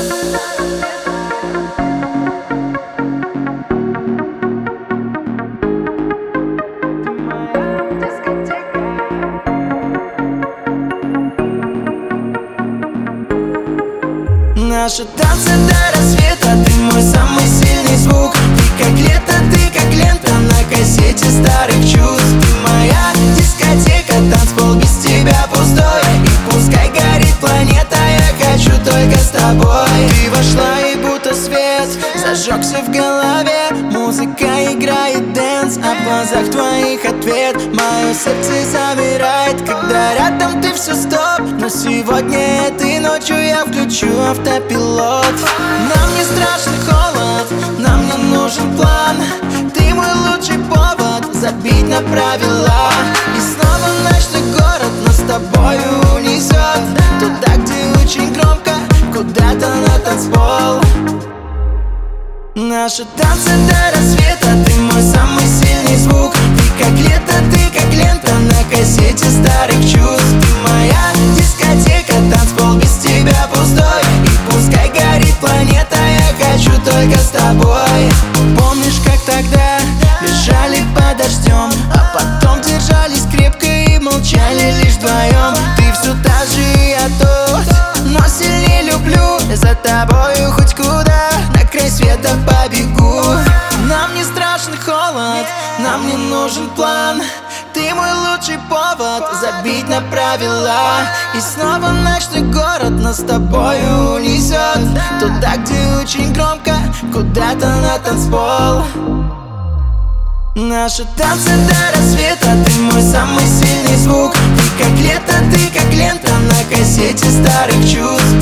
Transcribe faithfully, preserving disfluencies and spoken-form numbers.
Наши танцы до рассвета, ты мой самый сильный звук. Ты как лето, ты как лента на кассете старых чувств. Ты моя дискотека, танцпол без тебя пустой. И пускай горит планета, я хочу только с тобой. Ты вошла и будто свет зажегся в голове. Музыка играет дэнс, а в глазах твоих ответ. Мое сердце замирает, когда рядом ты все стоп. Но сегодня этой ночью я включу автопилот. Нам не страшен холод, нам не нужен план. Ты мой лучший повод забить на правила. И снова ночной город нас с тобою унесет туда, где очень громко, куда-то на танцпол. Наши танцы до рассвета, ты мой самый сильный звук. Ты как лето, ты как лента на кассете старых чувств. Ты моя дискотека, танцпол без тебя пустой. И пускай горит планета, я хочу только с тобой. Помнишь, как тогда лежали под дождем, а потом держались крепко и молчали лишь вдвоем. Ты все та же, и я тот, но сильнее люблю. За тобою хоть куда, на край света побегу. Нам не страшен холод, нам не нужен план. Ты мой лучший повод забить на правила. И снова ночной город нас с тобою унесет туда, где очень громко, куда-то на танцпол. Наши танцы до рассвета, ты мой самый сильный звук. Ты как лето, ты как лента на кассете старых чувств.